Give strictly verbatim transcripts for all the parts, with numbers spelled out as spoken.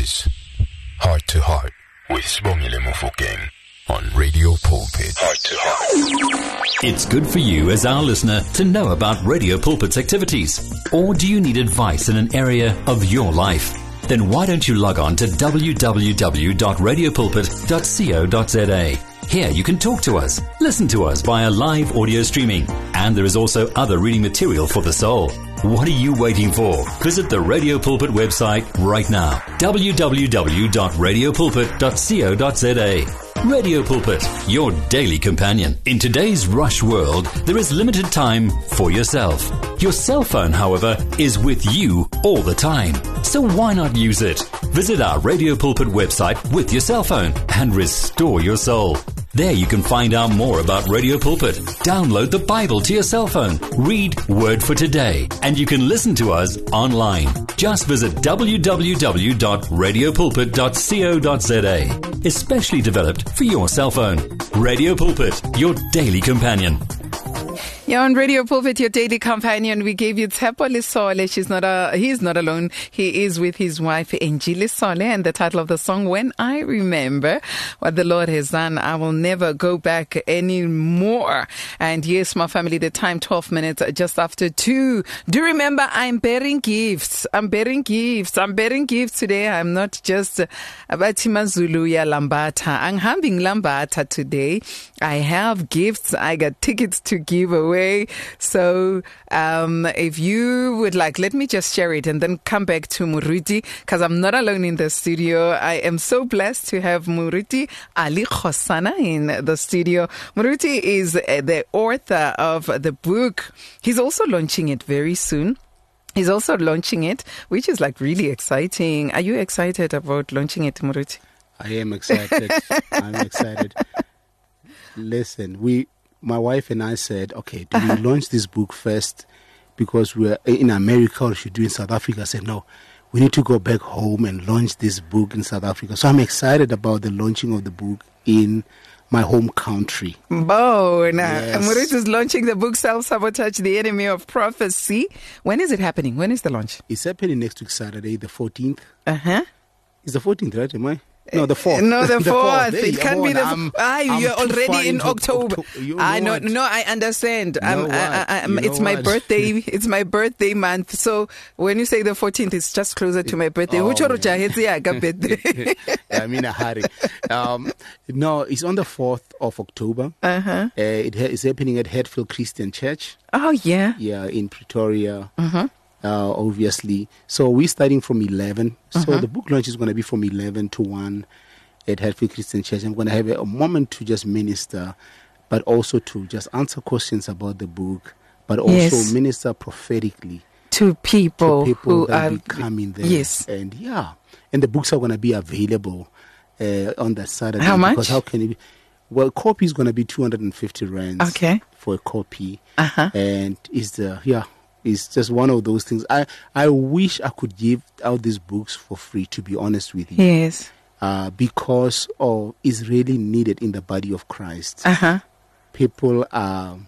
is Heart to Heart with Sibongile Mofokeng on Radio Pulpit. Heart to Heart. It's good for you as our listener to know about Radio Pulpit's activities. Or do you need advice in an area of your life? Then why don't you log on to w w w dot radio pulpit dot co dot z a. Here you can talk to us, listen to us via live audio streaming, and there is also other reading material for the soul. What are you waiting for? Visit the Radio Pulpit website right now, w w w dot radio pulpit dot co dot z a. Radio Pulpit, your daily companion. In today's rush world, there is limited time for yourself. Your cell phone, however, is with you all the time. So why not use it? Visit our Radio Pulpit website with your cell phone and restore your soul. There you can find out more about Radio Pulpit. Download the Bible to your cell phone. Read Word for Today. And you can listen to us online. Just visit w w w dot radio pulpit dot co dot z a. Especially developed for your cell phone. Radio Pulpit, your daily companion. You're on Radio Pulpit, your daily companion. We gave you Tshepo Lesole. She's not a, he's not alone. He is with his wife, Angie Lesole, and the title of the song, When I Remember What the Lord Has Done, I Will Never Go Back Anymore. And yes, my family, the time twelve minutes just after two. Do remember, I'm bearing gifts. I'm bearing gifts. I'm bearing gifts today. I'm not just Abatima Zulu ya Lambata. I'm having Lambata today. I have gifts. I got tickets to give away. So um, if you would like, let me just share it and then come back to Muruti, because I'm not alone in the studio. I am so blessed to have Muruti Ali Khosana in the studio. Muruti is the author of the book. He's also launching it very soon. He's also launching it, which is like really exciting. Are you excited about launching it, Muruti? I am excited. I'm excited. Listen, we... My wife and I said, okay, do we launch this book first because we're in America or should do it in South Africa? I said, no, we need to go back home and launch this book in South Africa. So I'm excited about the launching of the book in my home country. Oh, now yes. Muruti is launching the book, Self-Sabotage, the Enemy of Prophecy. When is it happening? When is the launch? It's happening next week, Saturday, the fourteenth. Uh-huh. It's the fourteenth, right? Am I? No, the fourth. No, the, the fourth. fourth. Hey, it can't on, be the I'm, ah, I'm you're already in October. You know I know. what? No, I understand. You know um, I, I, I, you it's know my what? birthday. It's my birthday month. So when you say the fourteenth, it's just closer to my birthday. Oh, birthday. I'm in a hurry. Um, no, it's on the fourth of October. Uh-huh. Uh, it ha- it's happening at Hatfield Christian Church. Oh, yeah. Yeah, in Pretoria. Uh-huh. Uh, obviously. So we're starting from eleven. So Uh-huh. the book launch is going to be from eleven to one at Hatfield Christian Church. I'm going to have a, a moment to just minister, but also to just answer questions about the book, but also Yes. minister prophetically To people, to people who that are will be coming there. Yes. And yeah, and the books are going to be available uh, on that Saturday. How much? Because how can it be? Well, copy is going to be two hundred fifty rands. Okay. For a copy. Uh-huh. And it's the yeah. It's just one of those things. I, I wish I could give out these books for free, to be honest with you. Yes. Uh, because of it's really needed in the body of Christ. Uh-huh. People are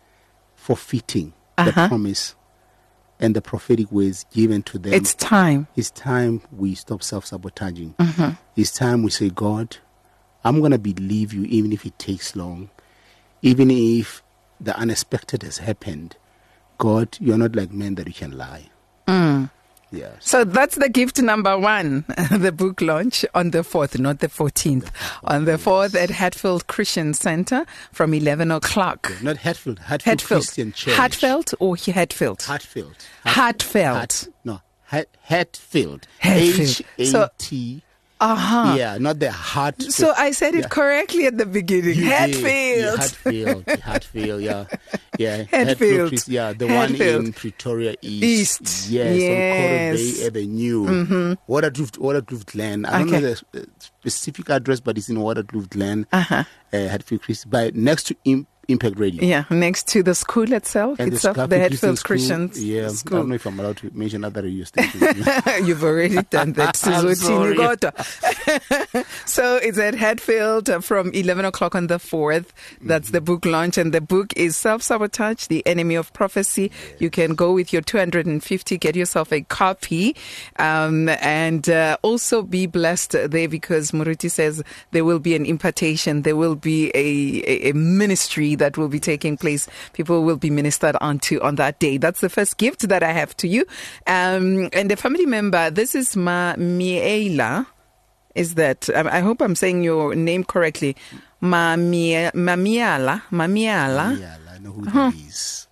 forfeiting Uh-huh. the promise and the prophetic words given to them. It's time. It's time we stop self-sabotaging. Uh-huh. It's time we say, God, I'm going to believe you even if it takes long. Even if the unexpected has happened. God, you're not like men that you can lie. Mm. Yes. So that's the gift number one, the book launch on the fourth, not the fourteenth. On the fourth at Hatfield Christian Center from eleven o'clock. Not Hatfield, Hatfield, Hatfield. Christian Church. Hatfield or Hatfield? Hatfield. Hatfield. Hat, no, Hat, Hatfield. Hatfield. H A T. Uh-huh. Yeah, not the heart. So I said it yeah. correctly at the beginning. You Hatfield. did. Yeah, Hatfield. Hatfield, yeah. Yeah. Hatfield. Hatfield. Yeah, the Hatfield. one in Pretoria East. East. Yes, Yes. on Coral Bay Avenue. Mm-hmm. Waterkloof, Waterkloof Glen. I don't Okay. know the specific address, but it's in Waterkloof Glen. Uh-huh. Uh, Hatfield Christ, by next to Im- Impact Radio. Yeah, next to the school itself. And itself, the, the Hatfield Hatfield Christian Christian School. Yeah, School. I don't know if I'm allowed to mention other radio stations. You've already done that. I'm sorry. Sizotini kodwa. So it's at Hatfield uh, from eleven o'clock on the fourth. That's mm-hmm. the book launch. And the book is Self-Sabotage, The Enemy of Prophecy. Yes. You can go with your two hundred fifty, get yourself a copy, um, and uh, also be blessed there, because Muruti says there will be an impartation. There will be a, a, a ministry that will be taking place. People will be ministered onto on that day. That's the first gift that I have to you. Um, and a family member, this is Ma Miela. Is that, I hope I'm saying your name correctly. Mamiala. Mamiala. Mamiala. I know who that is.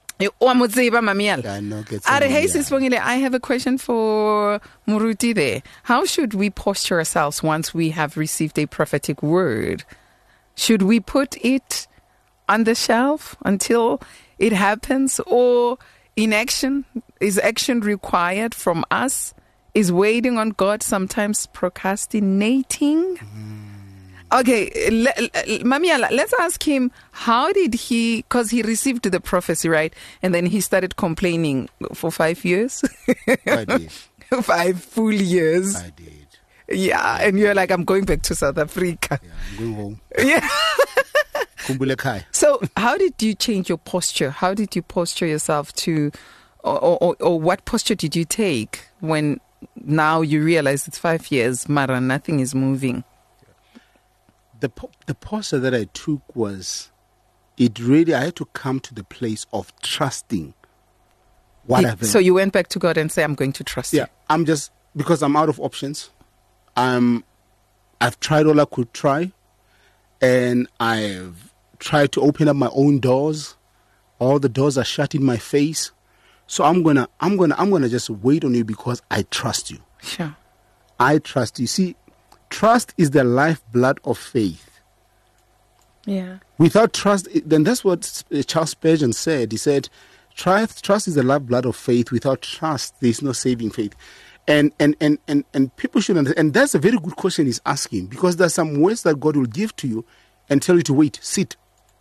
I have a question for Muruti there. How should we posture ourselves once we have received a prophetic word? Should we put it on the shelf until it happens, or in action? Is action required from us? Is waiting on God sometimes procrastinating? Mm. Okay, le, le, Mamiala, let's ask him, how did he, because he received the prophecy, right? And then he started complaining for five years? I did. Five full years. I did. Yeah, I and did. You're like, I'm going back to South Africa. Yeah, I'm going home. Yeah. Kumbulekai. So how did you change your posture? How did you posture yourself to, or, or, or what posture did you take when now you realize it's five years, Mara, nothing is moving? The the posture that I took was, it really, I had to come to the place of trusting what it, I've been. So you went back to God and say, I'm going to trust yeah, you. Yeah, I'm just, because I'm out of options. I'm, I've tried all I could try, and I've tried to open up my own doors. All the doors are shut in my face. So I'm gonna, I'm gonna, I'm gonna just wait on you because I trust you. Sure. I trust you. See, trust is the lifeblood of faith. Yeah. Without trust, then that's what Charles Spurgeon said. He said, "Trust, trust is the lifeblood of faith. Without trust, there is no saving faith." And and and and and people should understand. And that's a very good question he's asking, because there's some words that God will give to you and tell you to wait, sit,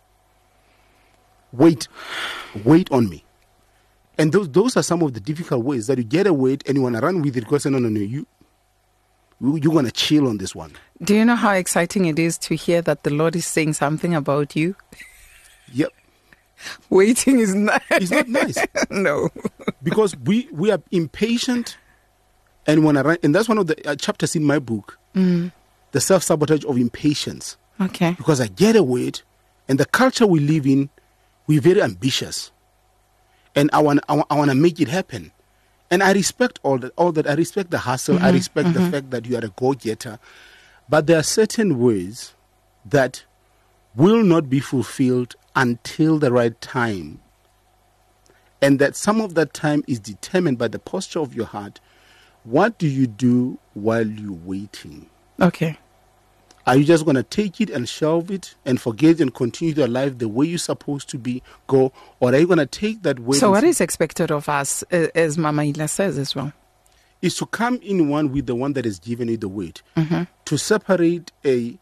wait, wait on me. And those those are some of the difficult ways that you get a word and you want to run with it because no, no, no, you, you're going to chill on this one. Do you know how exciting it is to hear that the Lord is saying something about you? Yep. Waiting is nice. It's not nice. No. Because we, we are impatient and want to run. And that's one of the uh, chapters in my book, mm. The Self-Sabotage of Impatience. Okay. Because I get a word, and the culture we live in, we're very ambitious. And I want, I want, I want to make it happen. And I respect all that. All that. I respect the hustle. Mm-hmm, I respect mm-hmm. the fact that you are a go-getter. But there are certain words that will not be fulfilled until the right time. And that some of that time is determined by the posture of your heart. What do you do while you're waiting? Okay. Are you just going to take it and shelve it and forget and continue your life the way you're supposed to be, go? Or are you going to take that way? So what is expected of us, as Mama Ila says as well? Is to come in one with the one that has given you the word. Mm-hmm. To separate a...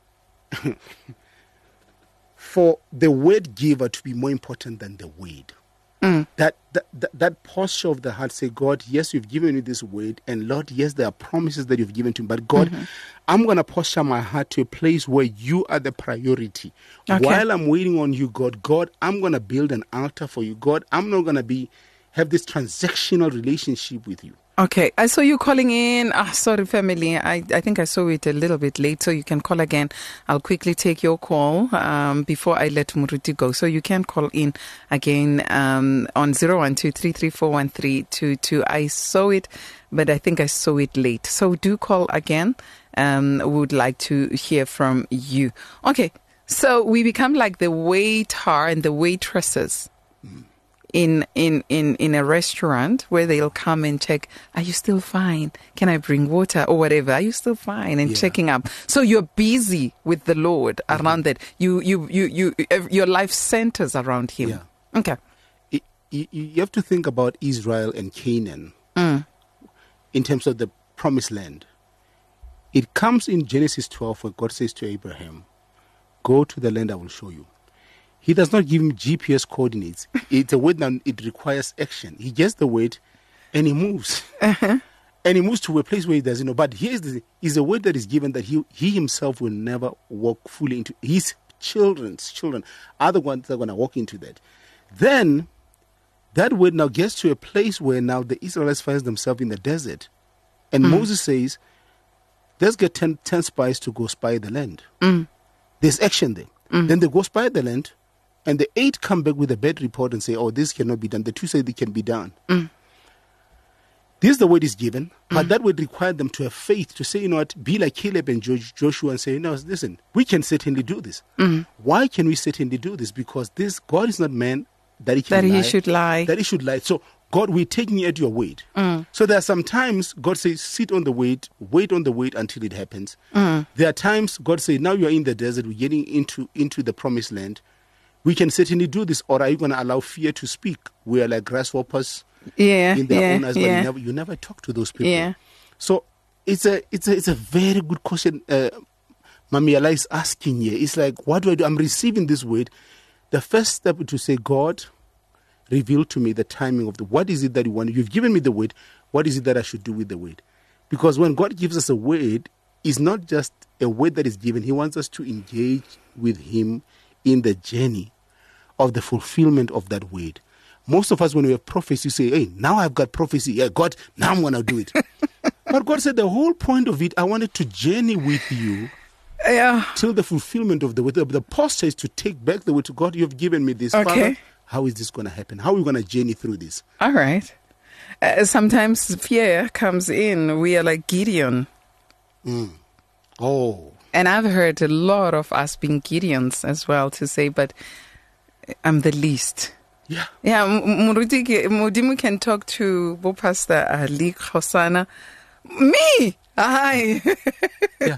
for the word giver to be more important than the word. Mm. That, that, that that posture of the heart, say, God, yes, you've given me this word, and Lord, yes, there are promises that you've given to me, but God, mm-hmm. I'm going to posture my heart to a place where you are the priority. Okay. While I'm waiting on you, God, God, I'm going to build an altar for you. God, I'm not going to be have this transactional relationship with you. Okay, I saw you calling in. Ah, sorry, family. I, I think I saw it a little bit late, so you can call again. I'll quickly take your call um, before I let Muruti go. So you can call in again um, on zero one two three three four one three two two. I saw it, but I think I saw it late. So do call again. Um, we would like to hear from you. Okay, so we become like the waiter and the waitresses. Mm. In, in, in, in a restaurant where they'll come and check, are you still fine? Can I bring water or whatever? Are you still fine? And yeah. checking up. So you're busy with the Lord mm-hmm. around that. You, you, you, you, your life centers around Him. Yeah. Okay. It, you, you have to think about Israel and Canaan mm. in terms of the promised land. It comes in Genesis twelve where God says to Abraham, go to the land I will show you. He does not give him G P S coordinates. It's a word that it requires action. He gets the word and he moves. Uh-huh. And he moves to a place where he doesn't know. But here's the is a word that is given that he he himself will never walk fully into. His children's children are the ones that are going to walk into that. Then that word now gets to a place where now the Israelites find themselves in the desert. And mm. Moses says, let's get ten, ten spies to go spy the land. Mm. There's action there. Mm. Then they go spy the land, and the eight come back with a bad report and say, oh, this cannot be done. The two say it can be done. Mm. This is the word is given, but mm. that would require them to have faith to say, you know what, be like Caleb and Joshua and say, no, listen, we can certainly do this. Mm. Why can we certainly do this? Because this God is not man that he can that lie. he should lie. That he should lie. So, God, we're taking you at your word. Mm. So there are some times God says, sit on the wait, wait on the wait until it happens. Mm. There are times God says, now you're in the desert, we're getting into, into the promised land. We can certainly do this. Or are you going to allow fear to speak? We are like grasshoppers yeah, in their yeah, own eyes, yeah. but you never, you never talk to those people. Yeah. So it's a, it's a, it's a very good question uh, Mami Allah is asking here. It's like, what do I do? I'm receiving this word. The first step is to say, God, reveal to me the timing of the, what is it that you want? You've given me the word. What is it that I should do with the word? Because when God gives us a word, it's not just a word that is given. He wants us to engage with him in the journey of the fulfillment of that word. Most of us, when we have prophecy, say, hey, now I've got prophecy. Yeah, God, now I'm going to do it. But God said the whole point of it, I wanted to journey with you yeah. till the fulfillment of the word. The posture is to take back the word to God. You've given me this. Okay. Father, how is this going to happen? How are we going to journey through this? All right. Uh, sometimes fear comes in. We are like Gideon. Mm. Oh. And I've heard a lot of us being Gideons as well to say, but I'm the least. Yeah. Yeah, Muruti Mudimu can talk to Bo Pastor Ali Khosana. Me! Hi. Yeah.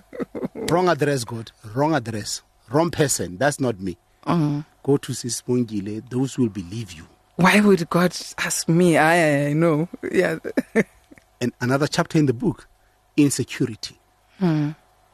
Wrong address, God. Wrong address. Wrong person. That's not me. Uh-huh. Go to Sispongile. Those will believe you. Why would God ask me? I, I know. Yeah. And another chapter in the book, insecurity. Hmm.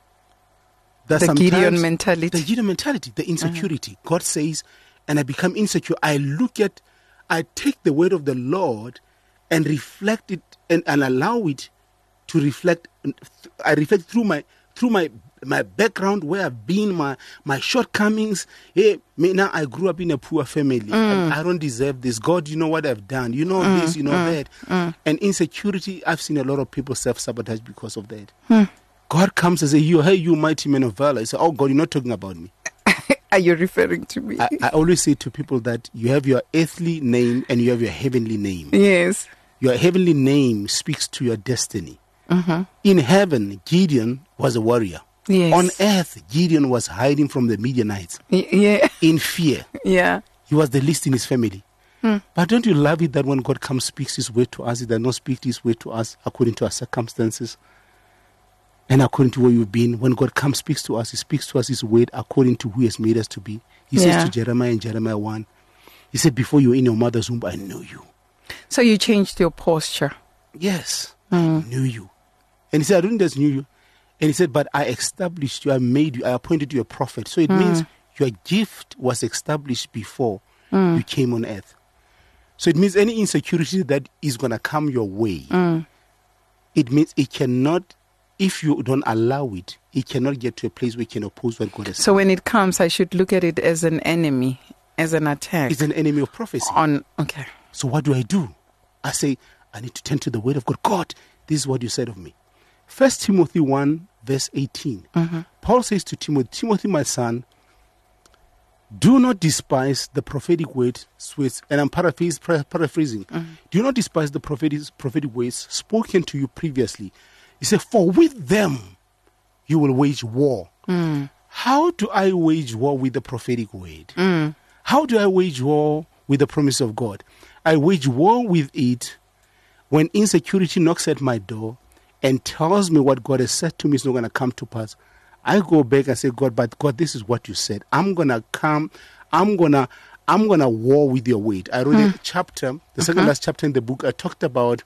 That's the Gideon mentality. The Gideon mentality, the insecurity. Uh-huh. God says, and I become insecure. I look at, I take the word of the Lord and reflect it and, and allow it to reflect. I reflect through my through my my background, where I've been, my my shortcomings. Hey, me, now I grew up in a poor family. Mm. And I don't deserve this. God, you know what I've done. You know mm. this, you know mm. that. Mm. And insecurity, I've seen a lot of people self-sabotage because of that. Mm. God comes and says, you, hey, you mighty man of valor. I say, oh, God, you're not talking about me. Are you referring to me? I, I always say to people that you have your earthly name and you have your heavenly name. Yes. Your heavenly name speaks to your destiny. Mm-hmm. In heaven, Gideon was a warrior. Yes. On earth, Gideon was hiding from the Midianites. Y- yeah. In fear. Yeah. He was the least in his family. Hmm. But don't you love it that when God comes, speaks his word to us, he does not speak his word to us according to our circumstances and according to where you've been. When God comes, speaks to us, he speaks to us his word according to who he has made us to be. He Yeah. says to Jeremiah in Jeremiah one, he said, before you were in your mother's womb, I knew you. So you changed your posture. Yes, Mm. I knew you. And he said, I didn't just knew you. And he said, but I established you, I made you, I appointed you a prophet. So it Mm. means your gift was established before Mm. you came on earth. So it means any insecurity that is going to come your way, Mm. it means it cannot, if you don't allow it, it cannot get to a place where it can oppose what God has So said. when it comes, I should look at it as an enemy, as an attack. It's an enemy of prophecy. On okay. So what do I do? I say, I need to turn to the word of God. God, this is what you said of me. First Timothy one, verse eighteen. Mm-hmm. Paul says to Timothy, Timothy, my son, do not despise the prophetic words, and I'm paraphrase, paraphrasing. Mm-hmm. Do not despise the prophetic, prophetic words spoken to you previously. He said, for with them you will wage war. Mm. How do I wage war with the prophetic word? Mm. How do I wage war with the promise of God? I wage war with it when insecurity knocks at my door and tells me what God has said to me is not going to come to pass. I go back and say, God, but God, this is what you said. I'm going to come, I'm going to, I'm going to war with your word. I wrote mm. a chapter, the second uh-huh. last chapter in the book, I talked about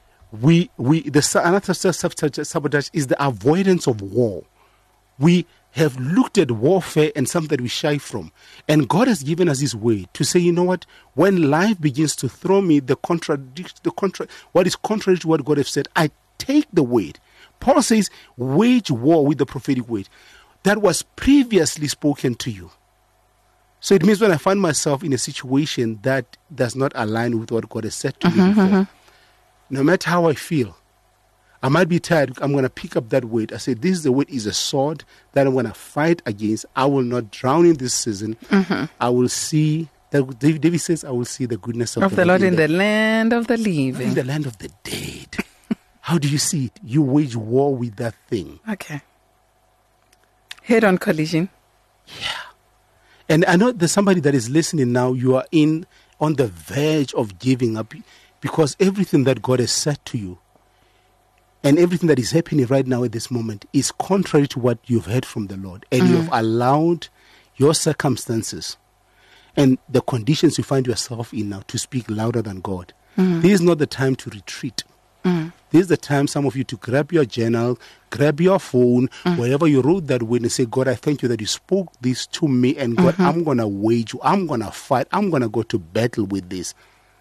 we, we, the another sabotage is the avoidance of war. We have looked at warfare and something that we shy from. And God has given us His word to say, you know what? When life begins to throw me the contradict, the contra, what is contrary to what God has said, I take the word. Paul says, wage war with the prophetic word that was previously spoken to you. So it means when I find myself in a situation that does not align with what God has said to uh-huh, me before, uh-huh. no matter how I feel, I might be tired. I'm going to pick up that word. I say, this is the word is a sword that I'm going to fight against. I will not drown in this season. Mm-hmm. I will see, that David says, I will see the goodness of, of the, the Lord in the, the land of the living. in the land of the dead. How do you see it? You wage war with that thing. Okay. Head-on collision. Yeah. And I know there's somebody that is listening now. You are in on the verge of giving up because everything that God has said to you and everything that is happening right now at this moment is contrary to what you've heard from the Lord. And mm. you've allowed your circumstances and the conditions you find yourself in now to speak louder than God. Mm. This is not the time to retreat. Mm. This is the time, some of you, to grab your journal, grab your phone, mm. wherever you wrote that word and say, God, I thank you that you spoke this to me. And God, mm-hmm. I'm going to wage you. I'm going to fight. I'm going to go to battle with this.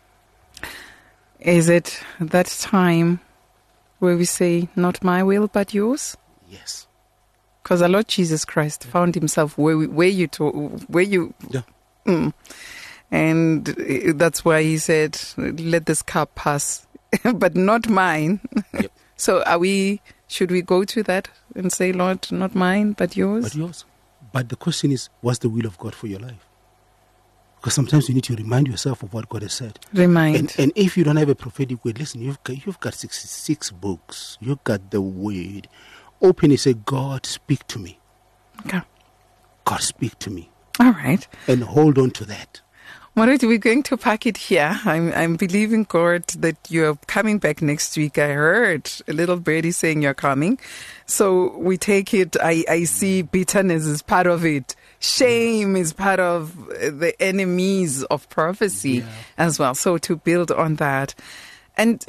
Is it that time where we say, not my will, but yours? Yes. Because our Lord Jesus Christ found himself where we, where you, to, where you, yeah. mm, and that's why he said, let this cup pass, but not mine. Yep. So are we, should we go to that and say, Lord, not mine, but yours? But yours. But the question is, what's the will of God for your life? Because sometimes you need to remind yourself of what God has said. Remind. And, and if you don't have a prophetic word, listen, you've got, you've got sixty-six books. You've got the word. Open and say, God, speak to me. Okay. God, speak to me. All right. And hold on to that. Moruti, we're going to pack it here. I'm I'm believing, God, that you're coming back next week. I heard a little birdie saying you're coming. So we take it. I, I see bitterness is part of it. Shame is part of the enemies of prophecy yeah. as well. So to build on that. And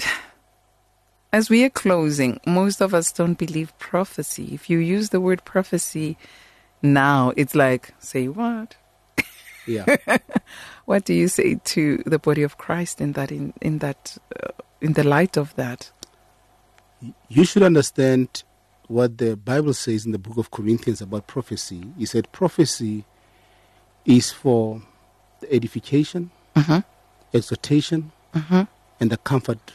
as we are closing, most of us don't believe prophecy. If you use the word prophecy now, it's like, say what? Yeah. What do you say to the body of Christ in that in in that uh, in the light of that? You should understand what the Bible says in the book of Corinthians about prophecy. He said prophecy is for the edification, uh-huh. exhortation, uh-huh. and the comfort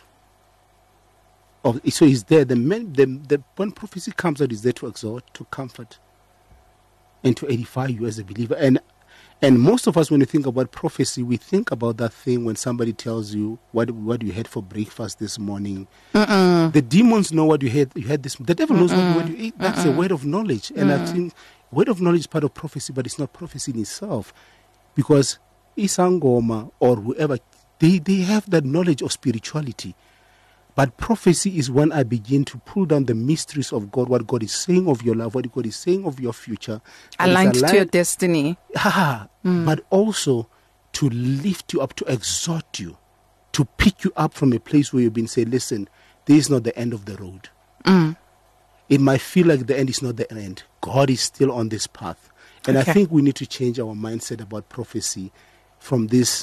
of. So he's there. The men, the, the when prophecy comes out, is there to exhort, to comfort, and to edify you as a believer. And And most of us, when we think about prophecy, we think about that thing when somebody tells you what what you had for breakfast this morning. Uh-uh. The demons know what you had. You had this. The devil knows uh-uh. what you ate. That's uh-uh. a word of knowledge, and uh-uh. I think word of knowledge is part of prophecy, but it's not prophecy in itself, because Isangoma or whoever they they have that knowledge of spirituality. But prophecy is when I begin to pull down the mysteries of God, what God is saying of your life, what God is saying of your future. Aligned, aligned to your destiny. Ah, mm. But also to lift you up, to exhort you, to pick you up from a place where you've been saying, listen, this is not the end of the road. Mm. It might feel like the end is not the end. God is still on this path. And okay. I think we need to change our mindset about prophecy from this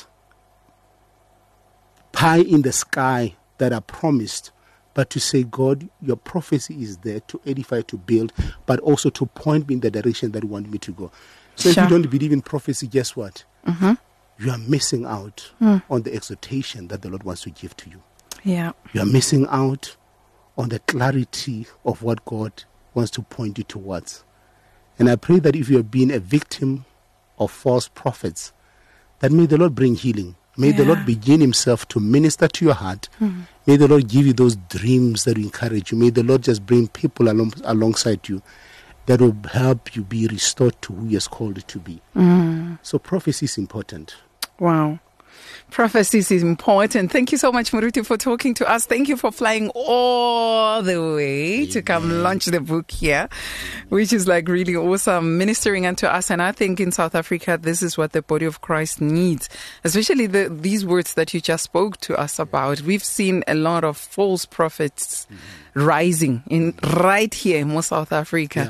pie in the sky that are promised, but to say, God, your prophecy is there to edify, to build, but also to point me in the direction that you want me to go. So sure. If you don't believe in prophecy, guess what? Mm-hmm. You are missing out mm. on the exhortation that the Lord wants to give to you. Yeah. You are missing out on the clarity of what God wants to point you towards. And I pray that if you have been a victim of false prophets, that may the Lord bring healing. May yeah. the Lord begin himself to minister to your heart. Mm-hmm. May the Lord give you those dreams that will encourage you. May the Lord just bring people along, alongside you that will help you be restored to who he has called you to be. Mm. So prophecy is important. Wow. Prophecy is important. Thank you so much, Moruti, for talking to us. Thank you for flying all the way Amen. To come launch the book here, which is like really awesome, ministering unto us. And I think in South Africa, this is what the body of Christ needs, especially the, these words that you just spoke to us about. We've seen a lot of false prophets mm-hmm. rising in right here in South Africa. Yeah.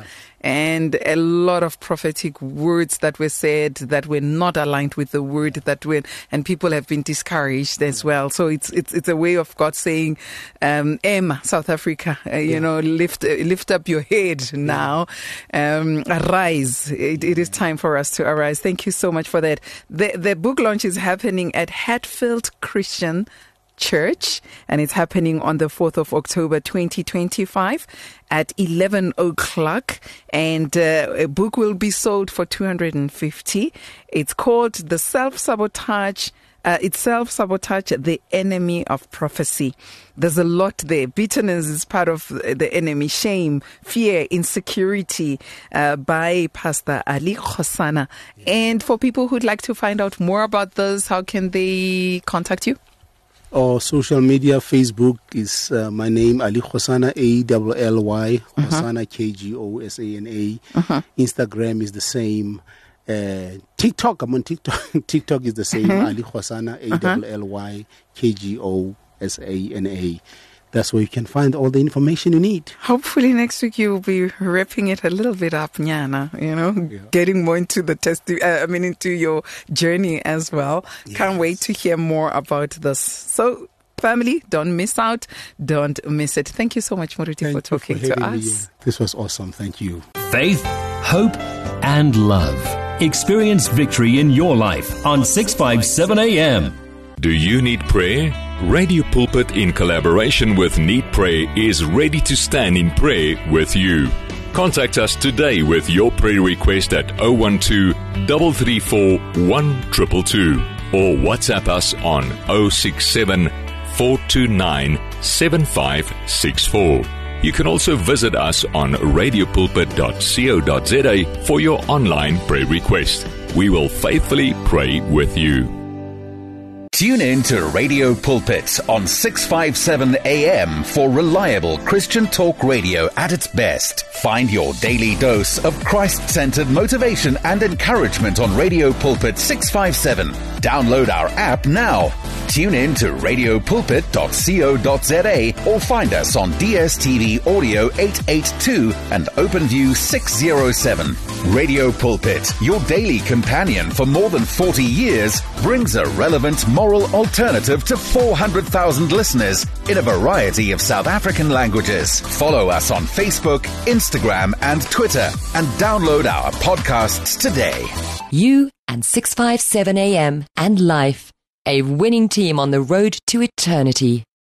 and a lot of prophetic words that were said that were not aligned with the word that were, and people have been discouraged as well. So it's it's it's a way of God saying, um, Emma, South Africa, uh, you yeah. know, lift uh, lift up your head now, um, arise. It, it is time for us to arise. Thank you so much for that. The the book launch is happening at Hatfield Christian Church, and it's happening on the fourth of October twenty twenty-five at eleven o'clock, and uh, a book will be sold for two hundred fifty. It's called The Self-Sabotage Uh, it's self-sabotage, the enemy of prophecy. There's a lot there. Bitterness is part of the enemy. Shame, fear, insecurity, uh, by Pastor Ali Khosana. And for people who'd like to find out more about this, how can they contact you? Or social media, Facebook is uh, my name, Ali Khosana, A L L Y, uh-huh. Khosana, K G O S A N A. Uh-huh. Instagram is the same. Uh, TikTok, I'm on TikTok. TikTok is the same, uh-huh. Ali Khosana, A L L Y, K G O S A N A. That's where you can find all the information you need. Hopefully next week you'll be wrapping it a little bit up, Nyana, you know, yeah. getting more into the test, uh, I mean, into your journey as well. Yes. Can't wait to hear more about this. So, family, don't miss out. Don't miss it. Thank you so much, Moruti, for talking for to us. Me. This was awesome. Thank you. Faith, hope, and love. Experience victory in your life on six fifty-seven A M. Do you need prayer? Radio Pulpit, in collaboration with Need Prayer, is ready to stand in prayer with you. Contact us today with your prayer request at zero one two, three three four, one two two two or WhatsApp us on zero six seven, four two nine, seven five six four. You can also visit us on radio pulpit dot co dot za for your online prayer request. We will faithfully pray with you. Tune in to Radio Pulpit on six fifty-seven A M for reliable Christian talk radio at its best. Find your daily dose of Christ-centered motivation and encouragement on Radio Pulpit six fifty-seven. Download our app now. Tune in to radio pulpit dot co dot za or find us on D S T V Audio eight eighty-two and OpenView six oh seven. Radio Pulpit, your daily companion for more than forty years, brings a relevant moral alternative to four hundred thousand listeners in a variety of South African languages. Follow us on Facebook, Instagram, and Twitter, and download our podcasts today. You and six fifty-seven A M and Life, a winning team on the road to eternity.